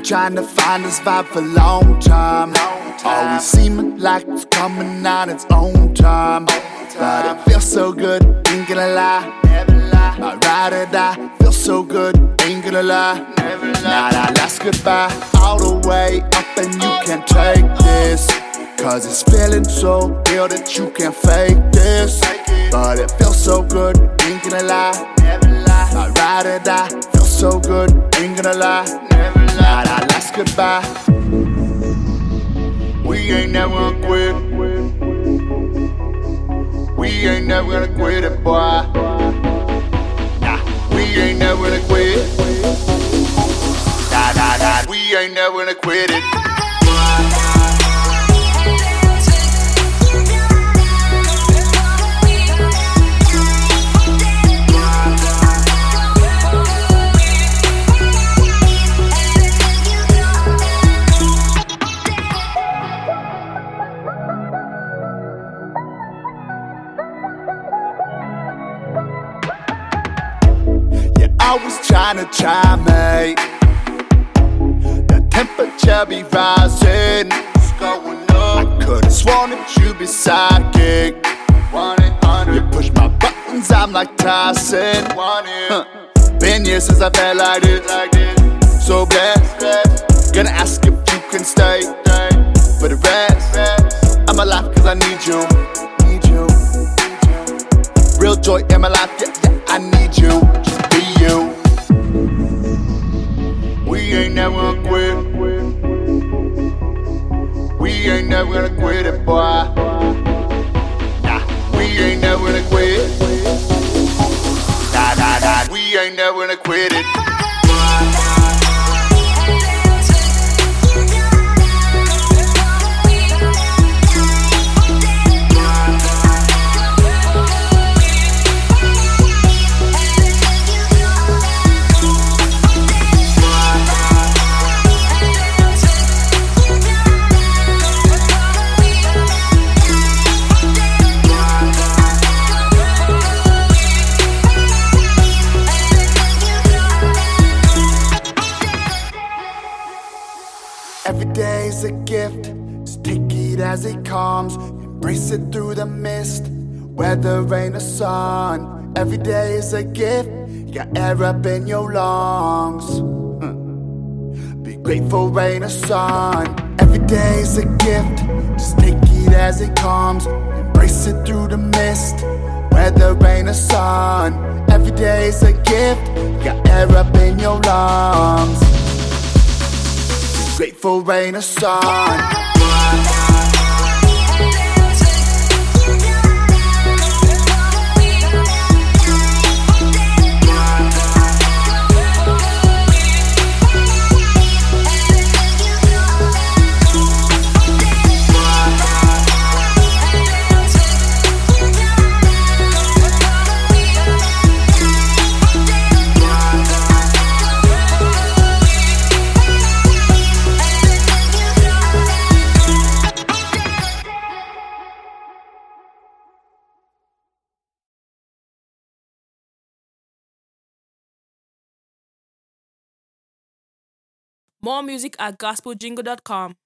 been trying to find this vibe for a long time. Always seeming like it's coming out its own time. But it feels so good, ain't gonna lie. My ride or die, feels so good, ain't gonna lie. Now that last goodbye, all the way up and you can't take this. Cause it's feeling so real that you can't fake this. But it feels so good, ain't gonna lie. My ride or die, feels so good, ain't gonna lie. Now that last goodbye, we ain't never gonna quit. We ain't never gonna quit it, boy. We ain't never gonna quit. We ain't never gonna quit it. Always trying to chime, mate. The temperature be rising. What's going on? I could've sworn that you be sidekick. 1-800. You push my buttons, I'm like Tyson. Been years since I felt like this. So blessed. Gonna ask if you can stay. For the rest, I'm alive cause I need you. Real joy in my life, yeah, I need you. Be you. We ain't never gonna quit. We ain't never gonna quit it, boy. We ain't never gonna quit. We ain't never gonna quit it. Every day's a gift, just take it as it comes. Embrace it through the mist, weather, rain or sun. Every day is a gift, you got air up in your lungs. Be grateful, rain or sun. Every day's a gift, just take it as it comes. Embrace it through the mist, weather, rain or sun. Every day's a gift, you got air up in your lungs. Grateful, rain or sun. More music at gospeljingle.com.